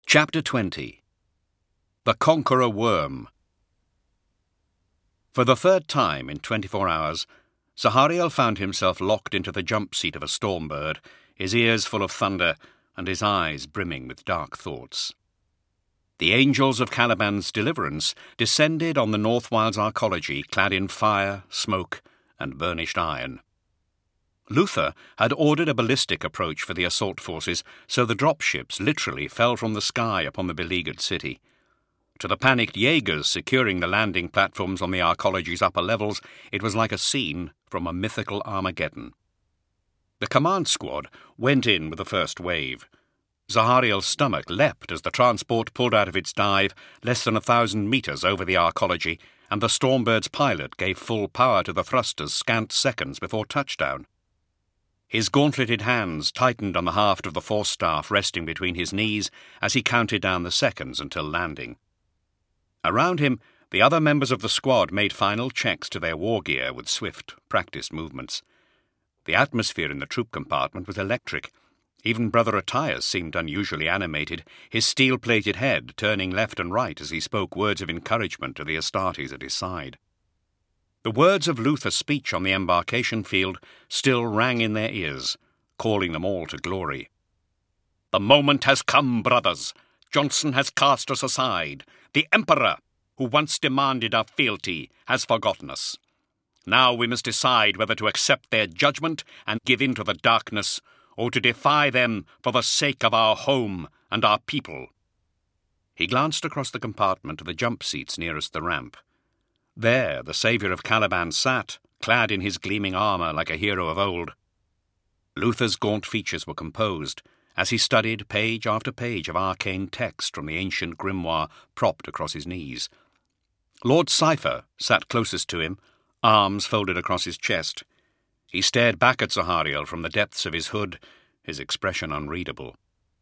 Chapter 20. The Conqueror Worm. For the third time in 24 hours, Zahariel found himself locked into the jump seat of a storm bird, his ears full of thunder and his eyes brimming with dark thoughts. The angels of Caliban's deliverance descended on the North Wilds arcology clad in fire, smoke, and burnished iron. Luther had ordered a ballistic approach for the assault forces, so the dropships literally fell from the sky upon the beleaguered city. To the panicked Jaegers securing the landing platforms on the arcology's upper levels, it was like a scene from a mythical Armageddon. The command squad went in with the first wave. Zahariel's stomach leapt as the transport pulled out of its dive less than 1,000 metres over the arcology, and the Stormbird's pilot gave full power to the thrusters scant seconds before touchdown. His gauntleted hands tightened on the haft of the forestaff resting between his knees as he counted down the seconds until landing. Around him, the other members of the squad made final checks to their war gear with swift, practiced movements. The atmosphere in the troop compartment was electric. Even Brother Attias seemed unusually animated, his steel-plated head turning left and right as he spoke words of encouragement to the Astartes at his side. The words of Luther's speech on the embarkation field still rang in their ears, calling them all to glory. "The moment has come, brothers. Johnson has cast us aside. The Emperor, who once demanded our fealty, has forgotten us. Now we must decide whether to accept their judgment and give in to the darkness, or to defy them for the sake of our home and our people." He glanced across the compartment to the jump seats nearest the ramp. There the saviour of Caliban sat, clad in his gleaming armour like a hero of old. Luther's gaunt features were composed, as he studied page after page of arcane text from the ancient grimoire propped across his knees. Lord Cypher sat closest to him, arms folded across his chest. He stared back at Zahariel from the depths of his hood, his expression unreadable.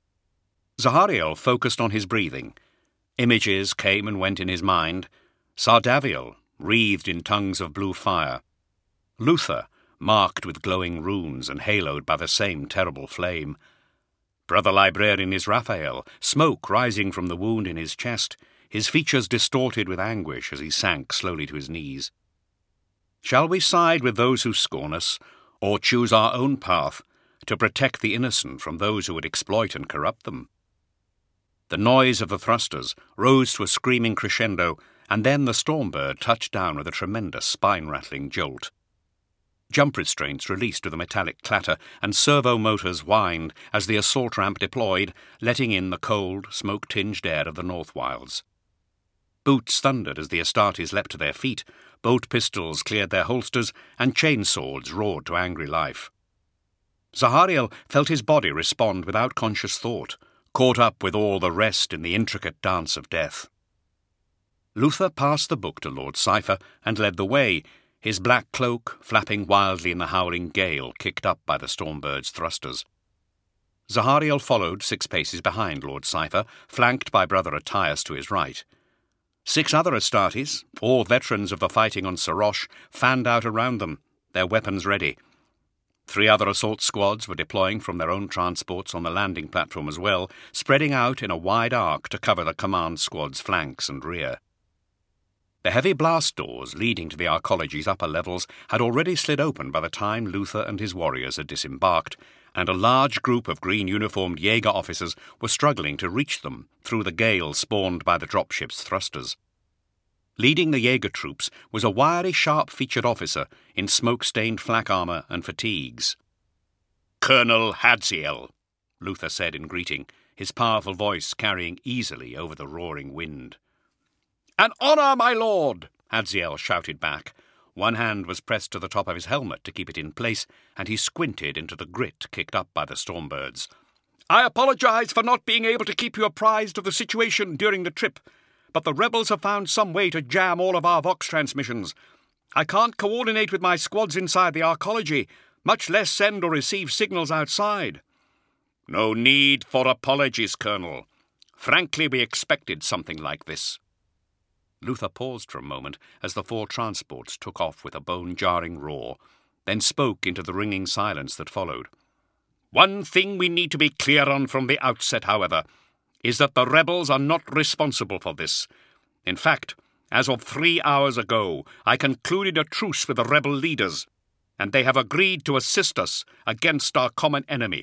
Zahariel focused on his breathing. Images came and went in his mind. Sardaviel, wreathed in tongues of blue fire. Luther, marked with glowing runes and haloed by the same terrible flame. Brother Librarian Israphael, smoke rising from the wound in his chest, his features distorted with anguish as he sank slowly to his knees. Shall we side with those who scorn us, or choose our own path to protect the innocent from those who would exploit and corrupt them? The noise of the thrusters rose to a screaming crescendo, and then the Stormbird touched down with a tremendous spine-rattling jolt. Jump restraints released with a metallic clatter, and servo motors whined as the assault ramp deployed, letting in the cold, smoke-tinged air of the North Wilds. Boots thundered as the Astartes leapt to their feet, bolt pistols cleared their holsters, and chainswords roared to angry life. Zahariel felt his body respond without conscious thought, caught up with all the rest in the intricate dance of death. Luther passed the book to Lord Cypher and led the way, his black cloak flapping wildly in the howling gale kicked up by the Stormbird's thrusters. Zahariel followed 6 paces behind Lord Cypher, flanked by Brother Attias to his right. 6 other Astartes, all veterans of the fighting on Sarosh, fanned out around them, their weapons ready. 3 other assault squads were deploying from their own transports on the landing platform as well, spreading out in a wide arc to cover the command squad's flanks and rear. The heavy blast doors leading to the arcology's upper levels had already slid open by the time Luther and his warriors had disembarked, and a large group of green-uniformed Jaeger officers were struggling to reach them through the gale spawned by the dropship's thrusters. Leading the Jaeger troops was a wiry, sharp-featured officer in smoke-stained flak armour and fatigues. "Colonel Hadziel," Luther said in greeting, his powerful voice carrying easily over the roaring wind. "An honour, my lord!" Hadziel shouted back. One hand was pressed to the top of his helmet to keep it in place, and he squinted into the grit kicked up by the Stormbirds. "I apologise for not being able to keep you apprised of the situation during the trip, but the rebels have found some way to jam all of our Vox transmissions. I can't coordinate with my squads inside the arcology, much less send or receive signals outside." "No need for apologies, Colonel. Frankly, we expected something like this." Luther paused for a moment as the 4 transports took off with a bone-jarring roar, then spoke into the ringing silence that followed. "One thing we need to be clear on from the outset, however. is that the rebels are not responsible for this. In fact, as of 3 hours ago, I concluded a truce with the rebel leaders, and they have agreed to assist us against our common enemy."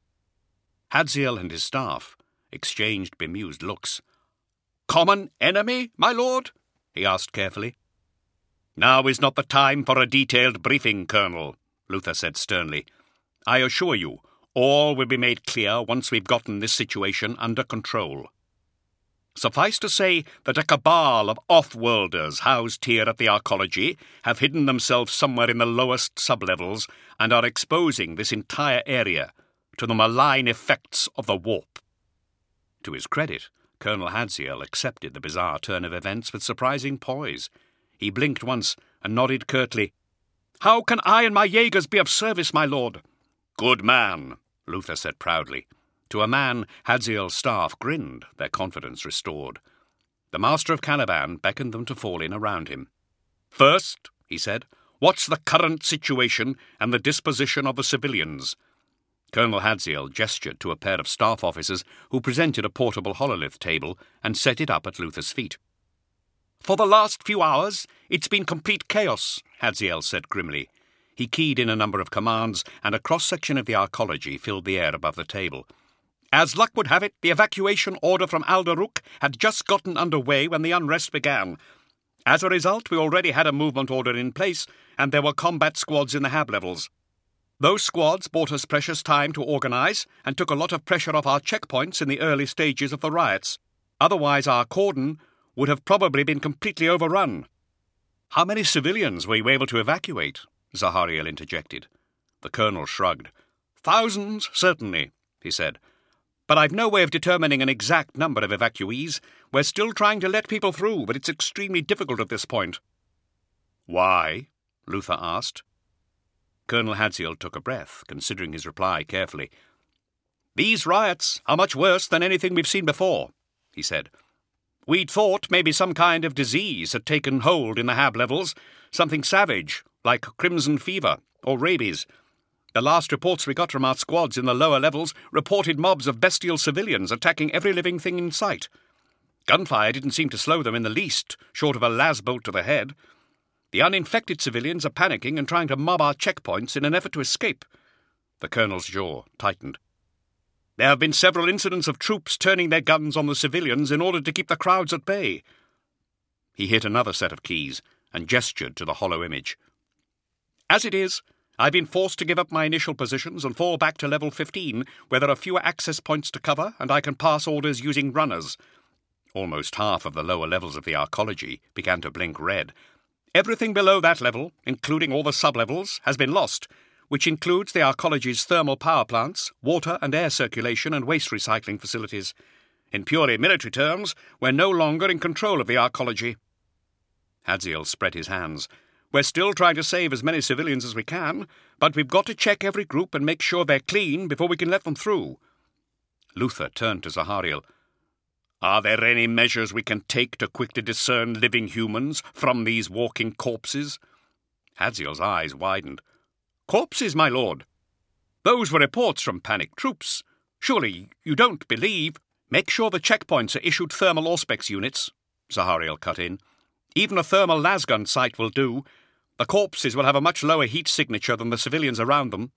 Hadziel and his staff exchanged bemused looks. "Common enemy, my lord?" he asked carefully. "Now is not the time for a detailed briefing, Colonel," Luther said sternly. "I assure you, all will be made clear once we've gotten this situation under control. Suffice to say that a cabal of off-worlders housed here at the Arcology have hidden themselves somewhere in the lowest sublevels and are exposing this entire area to the malign effects of the warp." To his credit, Colonel Hadziel accepted the bizarre turn of events with surprising poise. He blinked once and nodded curtly. "How can I and my Jaegers be of service, my lord?" "Good man," Luther said proudly. To a man, Hadziel's staff grinned, their confidence restored. The Master of Caliban beckoned them to fall in around him. "First," he said, "what's the current situation and the disposition of the civilians?" Colonel Hadziel gestured to a pair of staff officers who presented a portable hololith table and set it up at Luther's feet. "For the last few hours, it's been complete chaos," Hadziel said grimly. He keyed in a number of commands, and a cross-section of the Arcology filled the air above the table. "As luck would have it, the evacuation order from Alderuk had just gotten underway when the unrest began. As a result, we already had a movement order in place, and there were combat squads in the hab levels. Those squads bought us precious time to organize and took a lot of pressure off our checkpoints in the early stages of the riots. Otherwise, our cordon would have probably been completely overrun." "How many civilians were you able to evacuate?" Zahariel interjected. The colonel shrugged. "Thousands, certainly," he said. "But I've no way of determining an exact number of evacuees. We're still trying to let people through, but it's extremely difficult at this point." "Why?" Luther asked. Colonel Hadziel took a breath, considering his reply carefully. "These riots are much worse than anything we've seen before," he said. "We'd thought maybe some kind of disease had taken hold in the hab levels, something savage, like crimson fever or rabies. The last reports we got from our squads in the lower levels reported mobs of bestial civilians attacking every living thing in sight. Gunfire didn't seem to slow them in the least, short of a lasbolt to the head. The uninfected civilians are panicking and trying to mob our checkpoints in an effort to escape." The colonel's jaw tightened. "There have been several incidents of troops turning their guns on the civilians in order to keep the crowds at bay." He hit another set of keys and gestured to the hollow image. "As it is, I've been forced to give up my initial positions and fall back to level 15, where there are fewer access points to cover and I can pass orders using runners." Almost half of the lower levels of the Arcology began to blink red. "Everything below that level, including all the sublevels, has been lost, which includes the Arcology's thermal power plants, water and air circulation and waste recycling facilities. In purely military terms, we're no longer in control of the Arcology." Hadziel spread his hands. "We're still trying to save as many civilians as we can, but we've got to check every group and make sure they're clean before we can let them through." Luther turned to Zahariel. "Are there any measures we can take to quickly discern living humans from these walking corpses?" Hadziel's eyes widened. "Corpses, my lord? Those were reports from panicked troops. Surely you don't believe—" "Make sure the checkpoints are issued thermal auspex units," Zahariel cut in. "Even a thermal lasgun sight will do. The corpses will have a much lower heat signature than the civilians around them."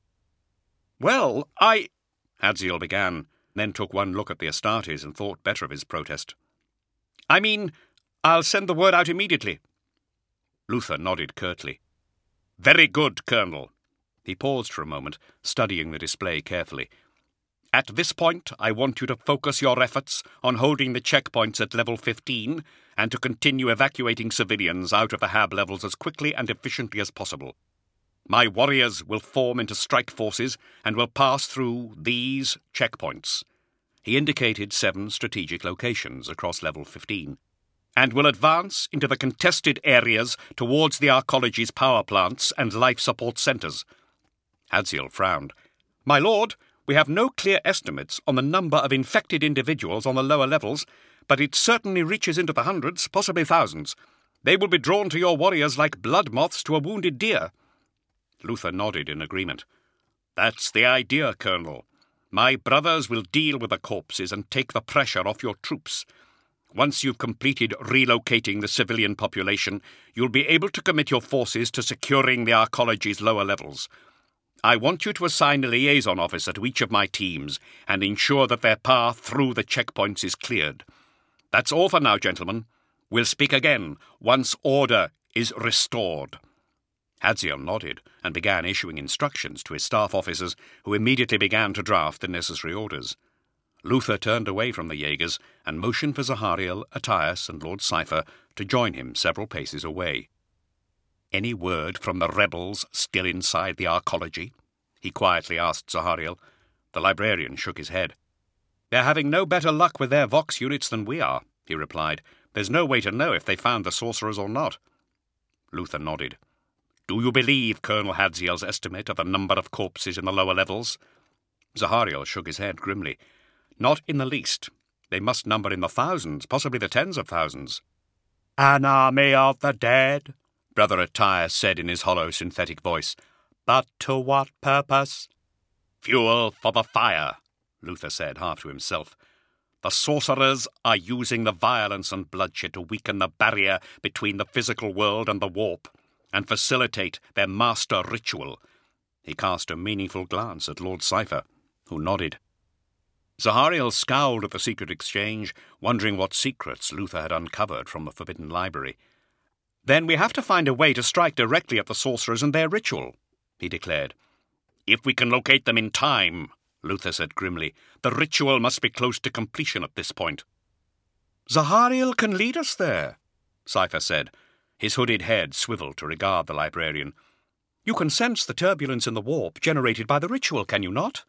"Well, Hadziel began, then took one look at the Astartes and thought better of his protest. "I mean, I'll send the word out immediately." Luther nodded curtly. "Very good, Colonel." He paused for a moment, studying the display carefully. "At this point, I want you to focus your efforts on holding the checkpoints at level 15 and to continue evacuating civilians out of the hab levels as quickly and efficiently as possible. My warriors will form into strike forces and will pass through these checkpoints." He indicated 7 strategic locations across level 15. "And will advance into the contested areas towards the Arcology's power plants and life support centres." Hadziel frowned. "My lord, we have no clear estimates on the number of infected individuals on the lower levels, but it certainly reaches into the hundreds, possibly thousands. They will be drawn to your warriors like blood moths to a wounded deer." Luther nodded in agreement. "That's the idea, Colonel. My brothers will deal with the corpses and take the pressure off your troops. Once you've completed relocating the civilian population, you'll be able to commit your forces to securing the arcology's lower levels. I want you to assign a liaison officer to each of my teams and ensure that their path through the checkpoints is cleared. That's all for now, gentlemen. We'll speak again once order is restored." Hadziel nodded and began issuing instructions to his staff officers, who immediately began to draft the necessary orders. Luther turned away from the Jaegers and motioned for Zahariel, Attias, and Lord Cypher to join him several paces away. "Any word from the rebels still inside the arcology?" he quietly asked Zahariel. The librarian shook his head. "They're having no better luck with their Vox units than we are," he replied. "There's no way to know if they found the sorcerers or not." Luther nodded. "Do you believe Colonel Hadziel's estimate of the number of corpses in the lower levels?" Zahariel shook his head grimly. "Not in the least. They must number in the thousands, possibly the tens of thousands." "An army of the dead," Brother Attias said in his hollow synthetic voice. "But to what purpose?" "Fuel for the fire," Luther said, half to himself. "The sorcerers are using the violence and bloodshed to weaken the barrier between the physical world and the warp, and facilitate their master ritual." He cast a meaningful glance at Lord Cypher, who nodded. Zahariel scowled at the secret exchange, wondering what secrets Luther had uncovered from the Forbidden Library. "Then we have to find a way to strike directly at the sorcerers and their ritual," he declared. "If we can locate them in time," Luther said grimly. "The ritual must be close to completion at this point." "Zahariel can lead us there," Cypher said. His hooded head swiveled to regard the librarian. "You can sense the turbulence in the warp generated by the ritual, can you not?"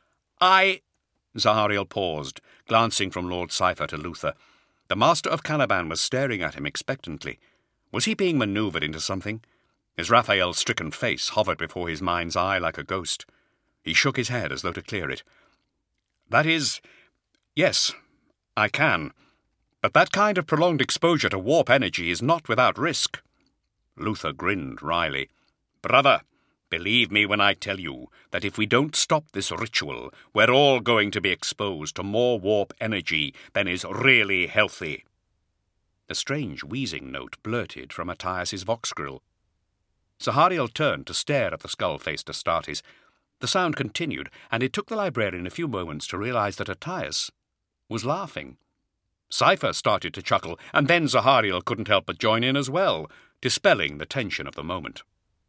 Zahariel paused, glancing from Lord Cypher to Luther. The Master of Caliban was staring at him expectantly. Was he being manoeuvred into something? His Raphael-stricken face hovered before his mind's eye like a ghost. He shook his head as though to clear it. "That is, yes, I can. But that kind of prolonged exposure to warp energy is not without risk." Luther grinned wryly. "Brother, believe me when I tell you that if we don't stop this ritual, we're all going to be exposed to more warp energy than is really healthy." A strange wheezing note blurted from Attias's vox grill. Zahariel turned to stare at the skull-faced Astartes. The sound continued, and it took the librarian a few moments to realize that Attias was laughing. Cypher started to chuckle, and then Zahariel couldn't help but join in as well, dispelling the tension of the moment.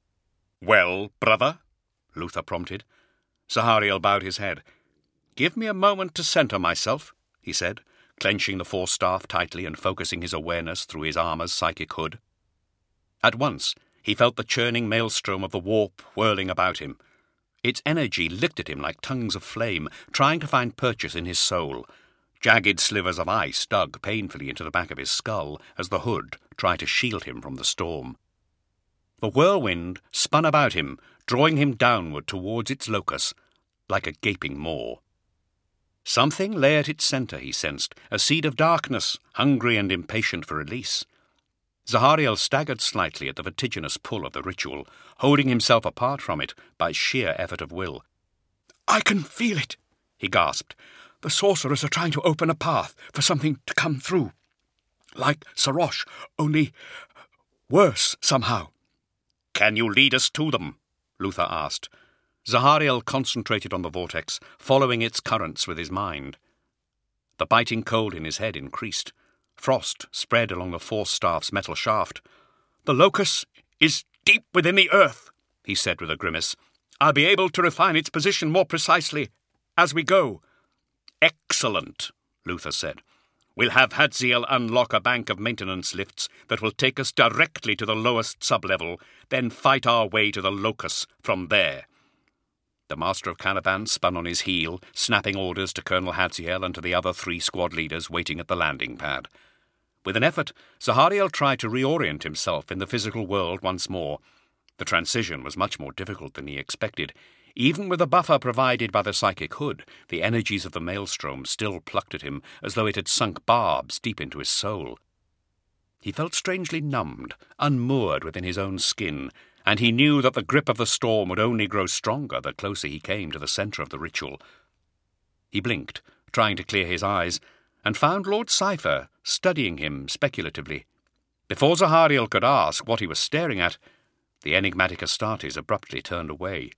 "Well, brother?" Luther prompted. Zahariel bowed his head. "Give me a moment to center myself," he said, clenching the forestaff tightly and focusing his awareness through his armor's psychic hood. At once, he felt the churning maelstrom of the warp whirling about him. Its energy licked at him like tongues of flame, trying to find purchase in his soul. Jagged slivers of ice dug painfully into the back of his skull as the hood tried to shield him from the storm. The whirlwind spun about him, drawing him downward towards its locus, like a gaping maw. Something lay at its centre, he sensed, a seed of darkness, hungry and impatient for release. Zahariel staggered slightly at the vertiginous pull of the ritual, holding himself apart from it by sheer effort of will. "I can feel it," he gasped. "The sorcerers are trying to open a path for something to come through. Like Sarosh, only worse somehow." "Can you lead us to them?" Luther asked. Zahariel concentrated on the vortex, following its currents with his mind. The biting cold in his head increased. Frost spread along the force-staff's metal shaft. "The locus is deep within the earth," he said with a grimace. "I'll be able to refine its position more precisely as we go." "Excellent," Luther said. "We'll have Hadziel unlock a bank of maintenance lifts that will take us directly to the lowest sublevel, then fight our way to the locus from there." The Master of Caliban spun on his heel, snapping orders to Colonel Hadziel and to the other 3 squad leaders waiting at the landing pad. With an effort, Zahariel tried to reorient himself in the physical world once more. The transition was much more difficult than he expected. Even with the buffer provided by the psychic hood, the energies of the maelstrom still plucked at him as though it had sunk barbs deep into his soul. He felt strangely numbed, unmoored within his own skin, and he knew that the grip of the storm would only grow stronger the closer he came to the centre of the ritual. He blinked, trying to clear his eyes, and found Lord Cypher studying him speculatively. Before Zahariel could ask what he was staring at, the enigmatic Astartes abruptly turned away.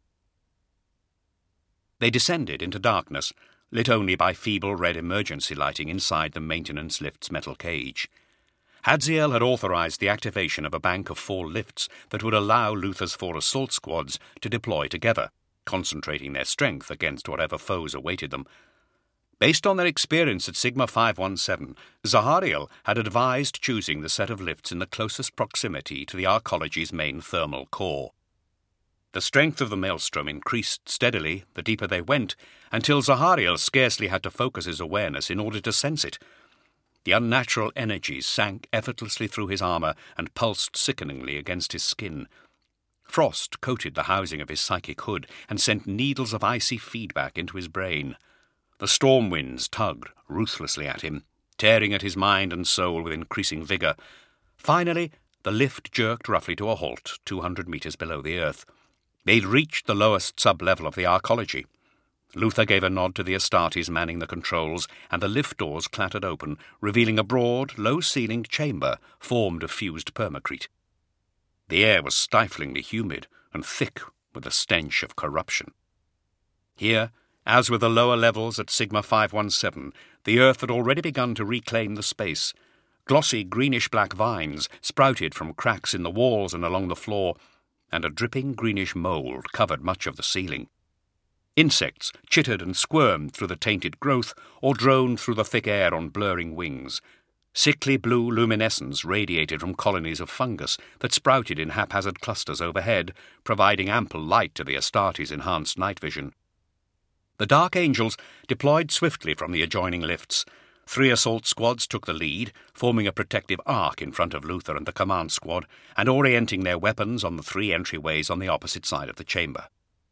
They descended into darkness, lit only by feeble red emergency lighting inside the maintenance lift's metal cage. Hadziel had authorized the activation of a bank of 4 lifts that would allow Luther's 4 assault squads to deploy together, concentrating their strength against whatever foes awaited them. Based on their experience at Sigma 517, Zahariel had advised choosing the set of lifts in the closest proximity to the Arcology's main thermal core. The strength of the maelstrom increased steadily the deeper they went, until Zahariel scarcely had to focus his awareness in order to sense it. The unnatural energies sank effortlessly through his armor and pulsed sickeningly against his skin. Frost coated the housing of his psychic hood and sent needles of icy feedback into his brain. The storm winds tugged ruthlessly at him, tearing at his mind and soul with increasing vigor. Finally, the lift jerked roughly to a halt 200 meters below the earth. They'd reached the lowest sub-level of the Arcology. Luther gave a nod to the Astartes manning the controls, and the lift doors clattered open, revealing a broad, low-ceilinged chamber formed of fused permacrete. The air was stiflingly humid and thick with the stench of corruption. Here, as with the lower levels at Sigma 517, the earth had already begun to reclaim the space. Glossy greenish-black vines sprouted from cracks in the walls and along the floor, and a dripping greenish mould covered much of the ceiling. Insects chittered and squirmed through the tainted growth or droned through the thick air on blurring wings. Sickly blue luminescence radiated from colonies of fungus that sprouted in haphazard clusters overhead, providing ample light to the Astartes' enhanced night vision. The Dark Angels deployed swiftly from the adjoining lifts. 3 assault squads took the lead, forming a protective arc in front of Luther and the command squad, and orienting their weapons on the 3 entryways on the opposite side of the chamber.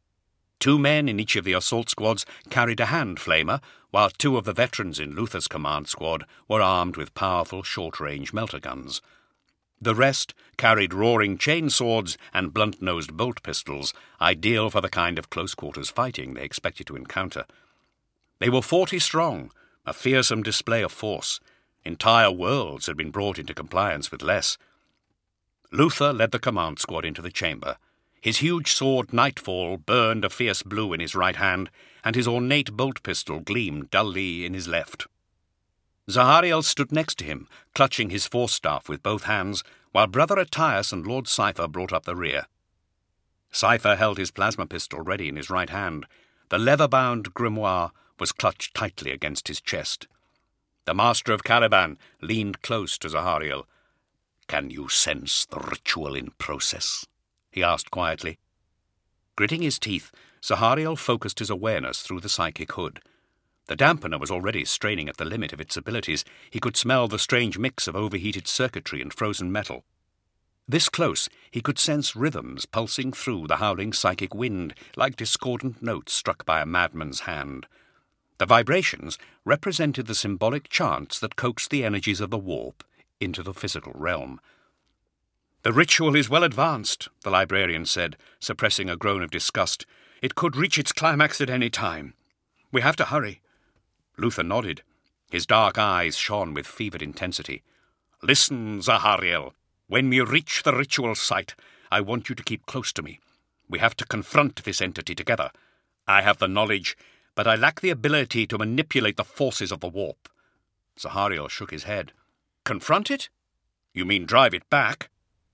2 men in each of the assault squads carried a hand flamer, while 2 of the veterans in Luther's command squad were armed with powerful short-range melter guns. The rest carried roaring chainswords and blunt-nosed bolt pistols, ideal for the kind of close-quarters fighting they expected to encounter. They were 40 strong, a fearsome display of force. Entire worlds had been brought into compliance with less. Luther led the command squad into the chamber. His huge sword Nightfall burned a fierce blue in his right hand, and his ornate bolt pistol gleamed dully in his left. Zahariel stood next to him, clutching his force staff with both hands, while Brother Attias and Lord Cypher brought up the rear. Cypher held his plasma pistol ready in his right hand. The leather-bound grimoire was clutched tightly against his chest. The Master of Caliban leaned close to Zahariel. "Can you sense the ritual in process?" he asked quietly. Gritting his teeth, Zahariel focused his awareness through the psychic hood. The dampener was already straining at the limit of its abilities. He could smell the strange mix of overheated circuitry and frozen metal. This close, he could sense rhythms pulsing through the howling psychic wind, like discordant notes struck by a madman's hand. The vibrations represented the symbolic chants that coaxed the energies of the warp into the physical realm. "The ritual is well advanced," the librarian said, suppressing a groan of disgust. "It could reach its climax at any time. We have to hurry." Luther nodded. His dark eyes shone with fevered intensity. "Listen, Zahariel. When we reach the ritual site, I want you to keep close to me. We have to confront this entity together. I have the knowledge, but I lack the ability to manipulate the forces of the warp." Zahariel shook his head. "Confront it? You mean drive it back?"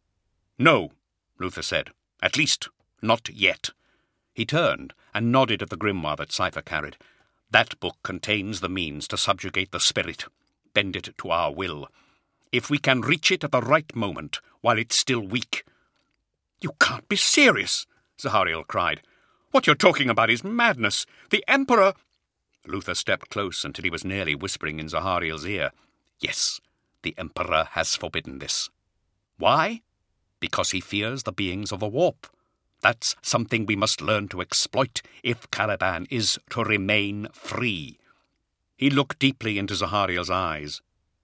"No," Luther said. "At least, not yet." He turned and nodded at the grimoire that Cypher carried. "That book contains the means to subjugate the spirit, bend it to our will. If we can reach it at the right moment, while it's still weak—" "You can't be serious!" Zahariel cried. "What you're talking about is madness. The Emperor—" Luther stepped close until he was nearly whispering in Zahariel's ear. "Yes, the Emperor has forbidden this. Why? Because he fears the beings of the warp. That's something we must learn to exploit if Caliban is to remain free." He looked deeply into Zahariel's eyes.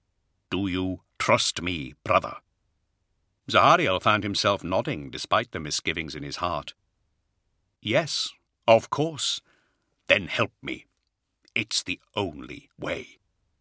"Do you trust me, brother?" Zahariel found himself nodding despite the misgivings in his heart. "Yes, of course." "Then help me. It's the only way."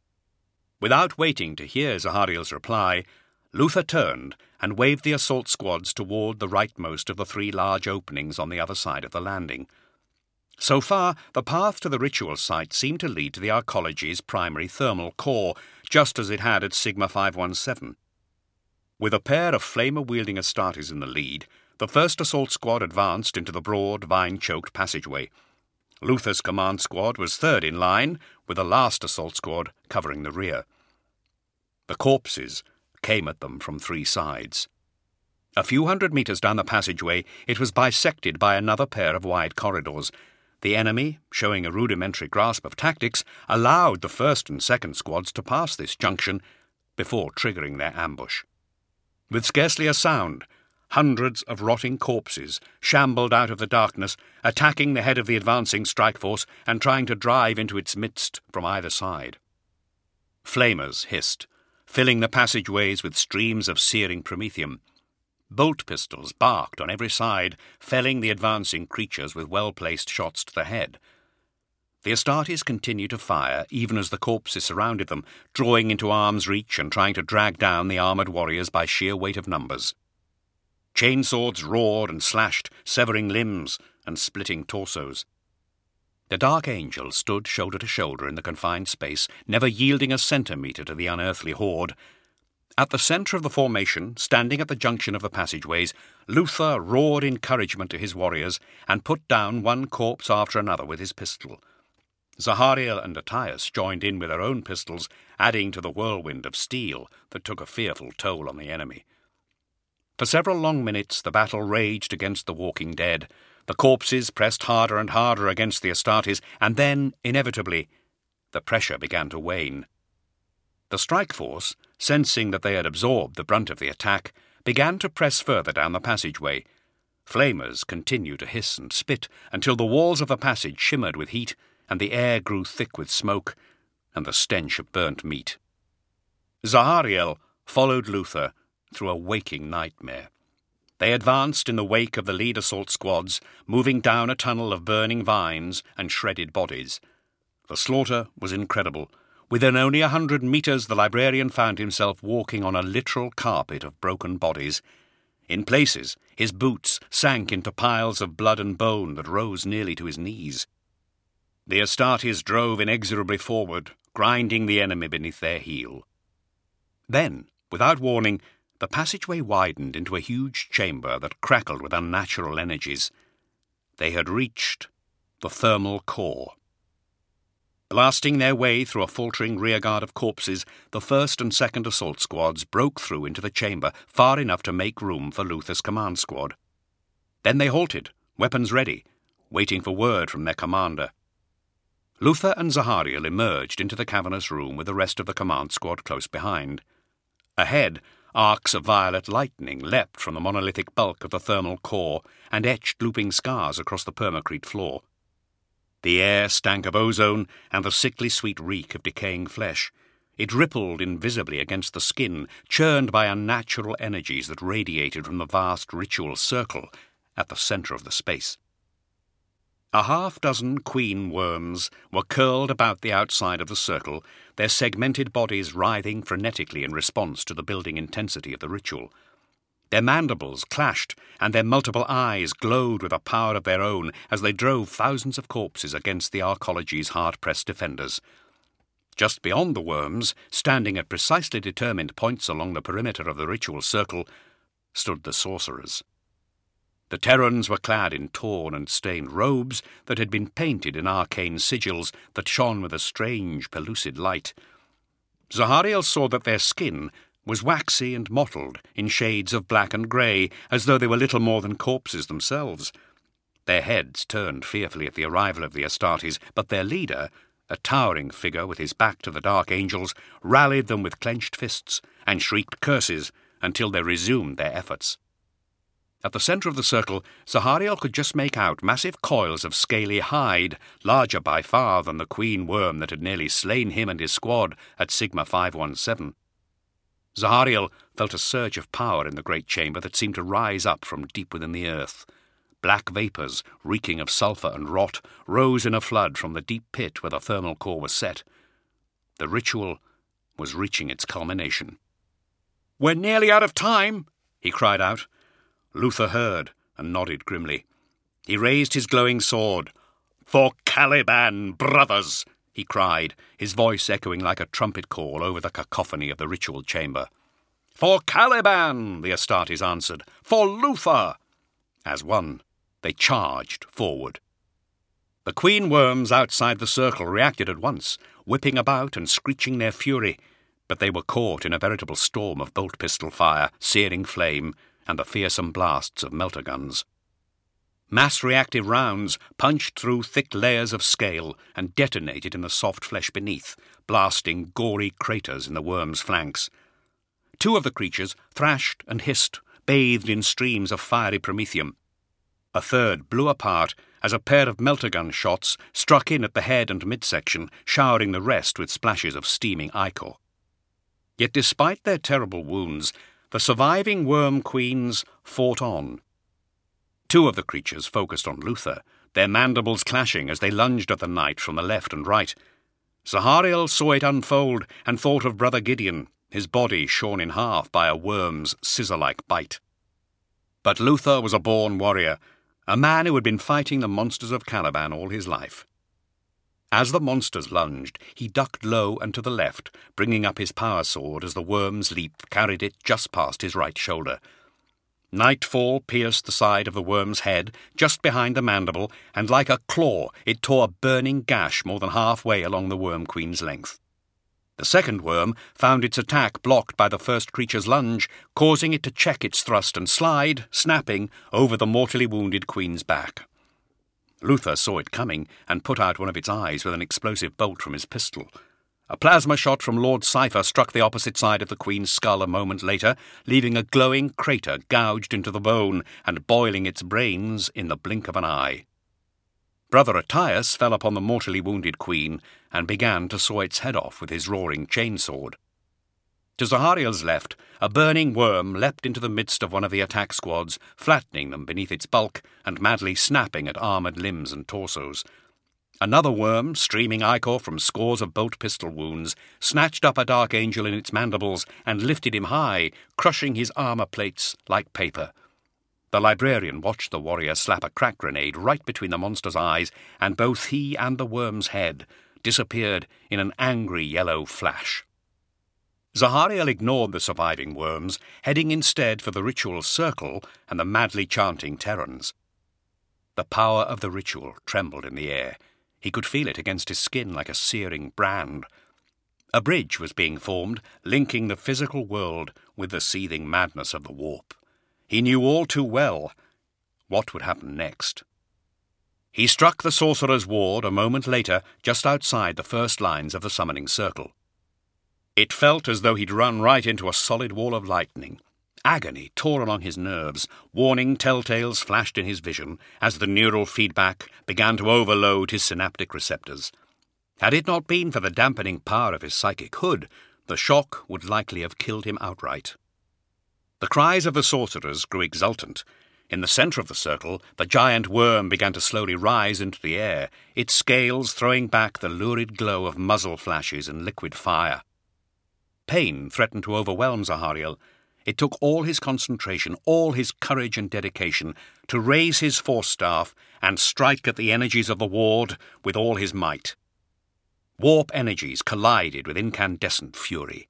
Without waiting to hear Zahariel's reply, Luther turned and waved the assault squads toward the rightmost of the 3 large openings on the other side of the landing. So far, the path to the ritual site seemed to lead to the arcology's primary thermal core, just as it had at Sigma 517. With a pair of flamer-wielding Astartes in the lead, the first assault squad advanced into the broad, vine-choked passageway. Luther's command squad was third in line, with the last assault squad covering the rear. The corpses came at them from 3 sides. A few hundred meters down the passageway, it was bisected by another pair of wide corridors. The enemy, showing a rudimentary grasp of tactics, allowed the first and second squads to pass this junction before triggering their ambush. With scarcely a sound, hundreds of rotting corpses shambled out of the darkness, attacking the head of the advancing strike force and trying to drive into its midst from either side. Flamers hissed, filling the passageways with streams of searing promethium. Bolt pistols barked on every side, felling the advancing creatures with well-placed shots to the head. The Astartes continued to fire, even as the corpses surrounded them, drawing into arm's reach and trying to drag down the armoured warriors by sheer weight of numbers. Chainswords roared and slashed, severing limbs and splitting torsos. The Dark Angel stood shoulder to shoulder in the confined space, never yielding a centimetre to the unearthly horde. At the centre of the formation, standing at the junction of the passageways, Luther roared encouragement to his warriors and put down one corpse after another with his pistol. Zahariel and Attias joined in with their own pistols, adding to the whirlwind of steel that took a fearful toll on the enemy. For several long minutes the battle raged against the walking dead. The corpses pressed harder and harder against the Astartes, and then, inevitably, the pressure began to wane. The strike force, sensing that they had absorbed the brunt of the attack, began to press further down the passageway. Flamers continued to hiss and spit until the walls of the passage shimmered with heat, and the air grew thick with smoke and the stench of burnt meat. Zahariel followed Luther through a waking nightmare. They advanced in the wake of the lead assault squads, moving down a tunnel of burning vines and shredded bodies. The slaughter was incredible. Within only 100 meters, the librarian found himself walking on a literal carpet of broken bodies. In places, his boots sank into piles of blood and bone that rose nearly to his knees. The Astartes drove inexorably forward, grinding the enemy beneath their heel. Then, without warning, the passageway widened into a huge chamber that crackled with unnatural energies. They had reached the thermal core. Blasting their way through a faltering rearguard of corpses, the first and second assault squads broke through into the chamber far enough to make room for Luther's command squad. Then they halted, weapons ready, waiting for word from their commander. Luther and Zahariel emerged into the cavernous room with the rest of the command squad close behind. Ahead, arcs of violet lightning leapt from the monolithic bulk of the thermal core and etched looping scars across the permacrete floor. The air stank of ozone and the sickly sweet reek of decaying flesh. It rippled invisibly against the skin, churned by unnatural energies that radiated from the vast ritual circle at the centre of the space. A half-dozen queen worms were curled about the outside of the circle, their segmented bodies writhing frenetically in response to the building intensity of the ritual. Their mandibles clashed, and their multiple eyes glowed with a power of their own as they drove thousands of corpses against the arcology's hard-pressed defenders. Just beyond the worms, standing at precisely determined points along the perimeter of the ritual circle, stood the sorcerers. The Terrans were clad in torn and stained robes that had been painted in arcane sigils that shone with a strange, pellucid light. Zahariel saw that their skin was waxy and mottled in shades of black and grey, as though they were little more than corpses themselves. Their heads turned fearfully at the arrival of the Astartes, but their leader, a towering figure with his back to the Dark Angels, rallied them with clenched fists and shrieked curses until they resumed their efforts. At the centre of the circle, Zahariel could just make out massive coils of scaly hide, larger by far than the queen worm that had nearly slain him and his squad at Sigma 517. Zahariel felt a surge of power in the great chamber that seemed to rise up from deep within the earth. Black vapours, reeking of sulphur and rot, rose in a flood from the deep pit where the thermal core was set. The ritual was reaching its culmination. "We're nearly out of time," he cried out. Luther heard and nodded grimly. He raised his glowing sword. "For Caliban, brothers!" he cried, his voice echoing like a trumpet call over the cacophony of the ritual chamber. "For Caliban!" the Astartes answered. "For Luther!" As one, they charged forward. The queen worms outside the circle reacted at once, whipping about and screeching their fury, but they were caught in a veritable storm of bolt pistol fire, searing flame, and the fearsome blasts of melter guns. Mass reactive rounds punched through thick layers of scale and detonated in the soft flesh beneath, blasting gory craters in the worms' flanks. Two of the creatures thrashed and hissed, bathed in streams of fiery promethium. A third blew apart as a pair of melter gun shots struck in at the head and midsection, showering the rest with splashes of steaming ichor. Yet despite their terrible wounds, the surviving worm queens fought on. Two of the creatures focused on Luther, their mandibles clashing as they lunged at the knight from the left and right. Zahariel saw it unfold and thought of Brother Gideon, his body shorn in half by a worm's scissor-like bite. But Luther was a born warrior, a man who had been fighting the monsters of Caliban all his life. As the monsters lunged, he ducked low and to the left, bringing up his power sword as the worm's leap carried it just past his right shoulder. Nightfall pierced the side of the worm's head, just behind the mandible, and like a claw it tore a burning gash more than halfway along the worm queen's length. The second worm found its attack blocked by the first creature's lunge, causing it to check its thrust and slide, snapping, over the mortally wounded queen's back. Luther saw it coming and put out one of its eyes with an explosive bolt from his pistol. A plasma shot from Lord Cypher struck the opposite side of the queen's skull a moment later, leaving a glowing crater gouged into the bone and boiling its brains in the blink of an eye. Brother Attius fell upon the mortally wounded queen and began to saw its head off with his roaring chainsword. To Zahariel's left, a burning worm leapt into the midst of one of the attack squads, flattening them beneath its bulk and madly snapping at armoured limbs and torsos. Another worm, streaming ichor from scores of bolt pistol wounds, snatched up a dark angel in its mandibles and lifted him high, crushing his armour plates like paper. The librarian watched the warrior slap a crack grenade right between the monster's eyes, and both he and the worm's head disappeared in an angry yellow flash. Zahariel ignored the surviving worms, heading instead for the ritual circle and the madly chanting Terrans. The power of the ritual trembled in the air. He could feel it against his skin like a searing brand. A bridge was being formed, linking the physical world with the seething madness of the warp. He knew all too well what would happen next. He struck the sorcerer's ward a moment later, just outside the first lines of the summoning circle. It felt as though he'd run right into a solid wall of lightning. Agony tore along his nerves, warning telltales flashed in his vision as the neural feedback began to overload his synaptic receptors. Had it not been for the dampening power of his psychic hood, the shock would likely have killed him outright. The cries of the sorcerers grew exultant. In the centre of the circle, the giant worm began to slowly rise into the air, its scales throwing back the lurid glow of muzzle flashes and liquid fire. Pain threatened to overwhelm Zahariel. It took all his concentration, all his courage and dedication, to raise his force staff and strike at the energies of the ward with all his might. Warp energies collided with incandescent fury.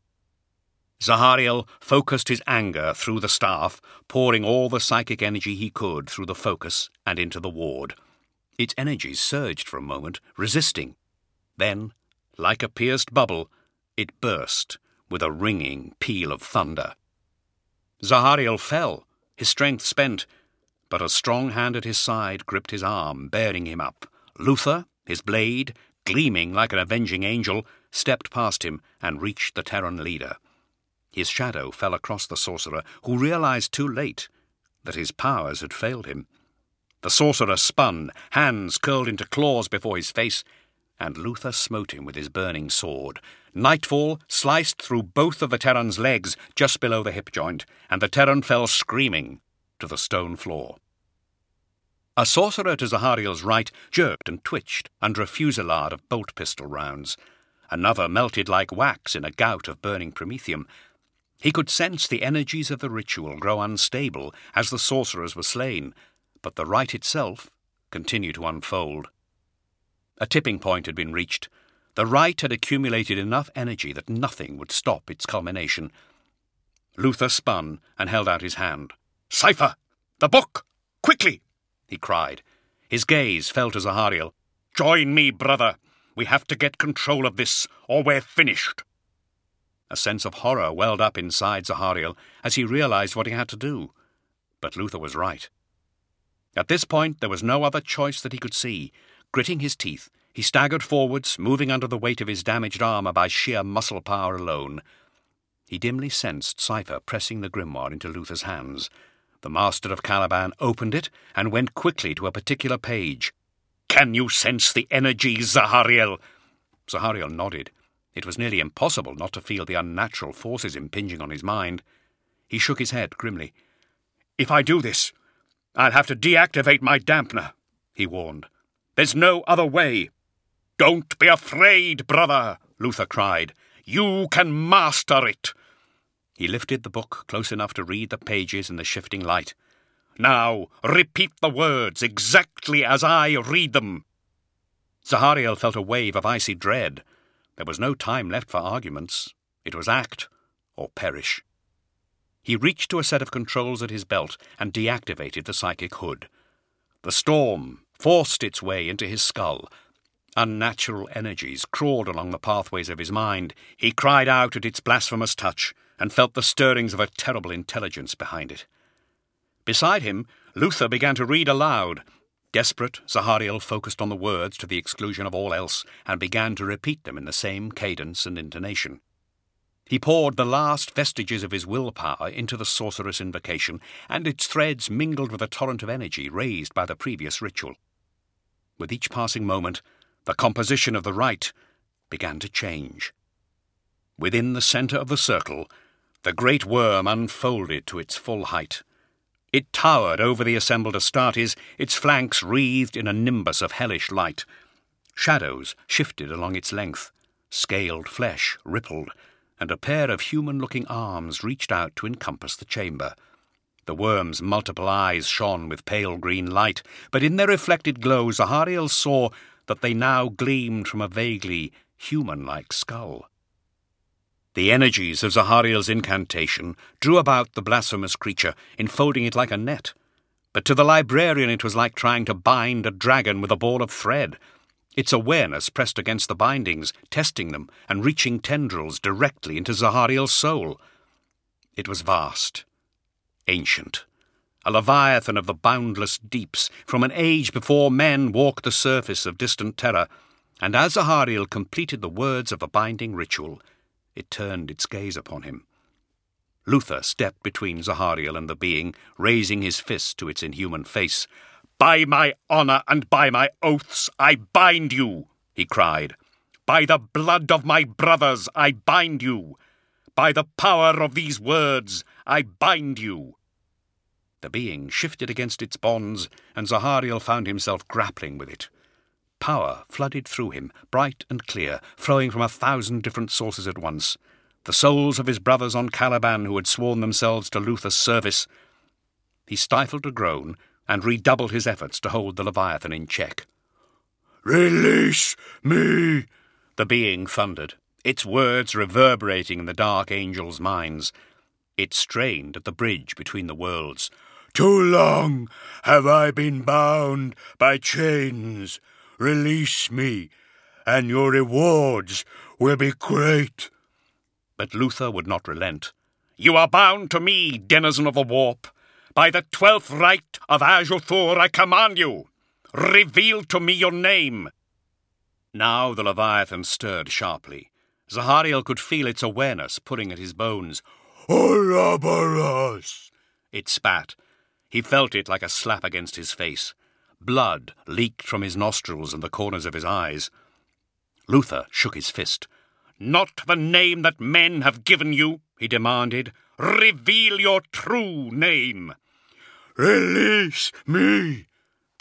Zahariel focused his anger through the staff, pouring all the psychic energy he could through the focus and into the ward. Its energies surged for a moment, resisting. Then, like a pierced bubble, it burst with a ringing peal of thunder. Zahariel fell, his strength spent, but a strong hand at his side gripped his arm, bearing him up. Luther, his blade, gleaming like an avenging angel, stepped past him and reached the Terran leader. His shadow fell across the sorcerer, who realized too late that his powers had failed him. The sorcerer spun, hands curled into claws before his face, and Luther smote him with his burning sword. Nightfall sliced through both of the Terran's legs just below the hip joint, and the Terran fell screaming to the stone floor. A sorcerer to Zahariel's right jerked and twitched under a fusillade of bolt pistol rounds. Another melted like wax in a gout of burning promethium. He could sense the energies of the ritual grow unstable as the sorcerers were slain, but the rite itself continued to unfold. A tipping point had been reached. The rite had accumulated enough energy that nothing would stop its culmination. Luther spun and held out his hand. "Cypher! The book! Quickly!" he cried. His gaze fell to Zahariel. "Join me, brother! We have to get control of this, or we're finished!" A sense of horror welled up inside Zahariel as he realized what he had to do. But Luther was right. At this point there was no other choice that he could see. Gritting his teeth, he staggered forwards, moving under the weight of his damaged armour by sheer muscle power alone. He dimly sensed Cypher pressing the grimoire into Luther's hands. The Master of Caliban opened it and went quickly to a particular page. "Can you sense the energy, Zahariel?" Zahariel nodded. It was nearly impossible not to feel the unnatural forces impinging on his mind. He shook his head grimly. "If I do this, I'll have to deactivate my dampener," he warned. "There's no other way." "Don't be afraid, brother," Luther cried. "You can master it." He lifted the book close enough to read the pages in the shifting light. "Now, repeat the words exactly as I read them." Zahariel felt a wave of icy dread. There was no time left for arguments. It was act or perish. He reached to a set of controls at his belt and deactivated the psychic hood. The storm forced its way into his skull. Unnatural energies crawled along the pathways of his mind. He cried out at its blasphemous touch and felt the stirrings of a terrible intelligence behind it. Beside him, Luther began to read aloud. Desperate, Zahariel focused on the words to the exclusion of all else and began to repeat them in the same cadence and intonation. He poured the last vestiges of his willpower into the sorceress invocation, and its threads mingled with a torrent of energy raised by the previous ritual. With each passing moment, the composition of the rite began to change. Within the centre of the circle, the great worm unfolded to its full height. It towered over the assembled Astartes, its flanks wreathed in a nimbus of hellish light. Shadows shifted along its length, scaled flesh rippled, and a pair of human-looking arms reached out to encompass the chamber. The worm's multiple eyes shone with pale green light, but in their reflected glow Zahariel saw that they now gleamed from a vaguely human-like skull. The energies of Zahariel's incantation drew about the blasphemous creature, enfolding it like a net. But to the librarian it was like trying to bind a dragon with a ball of thread. Its awareness pressed against the bindings, testing them and reaching tendrils directly into Zahariel's soul. It was vast, ancient, a leviathan of the boundless deeps, from an age before men walked the surface of distant terror, and as Zahariel completed the words of the binding ritual, it turned its gaze upon him. Luther stepped between Zahariel and the being, raising his fist to its inhuman face. "By my honour and by my oaths, I bind you," he cried. "By the blood of my brothers, I bind you. By the power of these words, I bind you." The being shifted against its bonds, and Zahariel found himself grappling with it. Power flooded through him, bright and clear, flowing from 1,000 different sources at once. The souls of his brothers on Caliban who had sworn themselves to Luther's service. He stifled a groan and redoubled his efforts to hold the Leviathan in check. "Release me!" the being thundered, its words reverberating in the dark angels' minds. It strained at the bridge between the worlds. "Too long have I been bound by chains. Release me, and your rewards will be great." But Luther would not relent. "You are bound to me, denizen of the warp. By the 12th rite of Azure-Thor I command you. Reveal to me your name." Now the Leviathan stirred sharply. Zahariel could feel its awareness pulling at his bones. "Ouroboros!" it spat. He felt it like a slap against his face. Blood leaked from his nostrils and the corners of his eyes. Luther shook his fist. "Not the name that men have given you," he demanded. "Reveal your true name." "Release me!"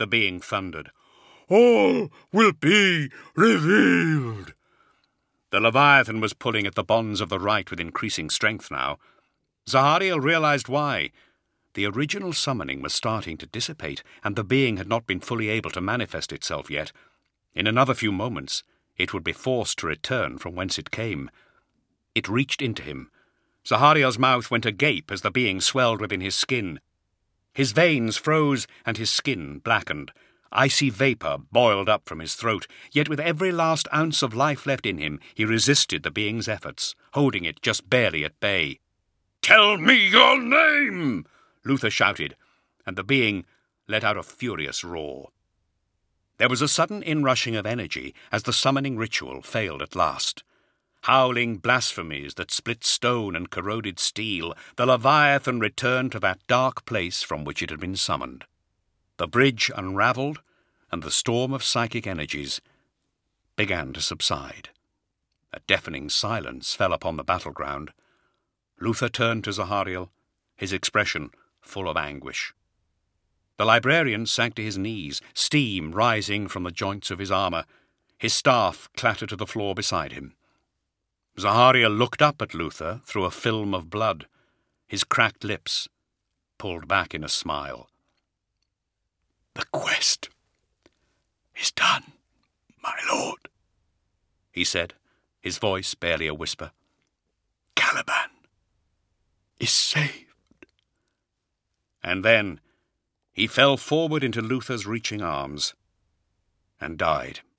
the being thundered. "All will be revealed." The Leviathan was pulling at the bonds of the rite with increasing strength now. Zahariel realized why. The original summoning was starting to dissipate, and the being had not been fully able to manifest itself yet. In another few moments, it would be forced to return from whence it came. It reached into him. Zahariel's mouth went agape as the being swelled within his skin. His veins froze and his skin blackened. Icy vapour boiled up from his throat, yet with every last ounce of life left in him, he resisted the being's efforts, holding it just barely at bay. "Tell me your name!" Luther shouted, and the being let out a furious roar. There was a sudden inrushing of energy as the summoning ritual failed at last. Howling blasphemies that split stone and corroded steel, the Leviathan returned to that dark place from which it had been summoned. The bridge unravelled, and the storm of psychic energies began to subside. A deafening silence fell upon the battleground. Luther turned to Zahariel, his expression full of anguish. The librarian sank to his knees, steam rising from the joints of his armour. His staff clattered to the floor beside him. Zahariel looked up at Luther through a film of blood, his cracked lips pulled back in a smile. "The quest is done, my lord," he said, his voice barely a whisper. "Caliban is saved." And then he fell forward into Luther's reaching arms and died.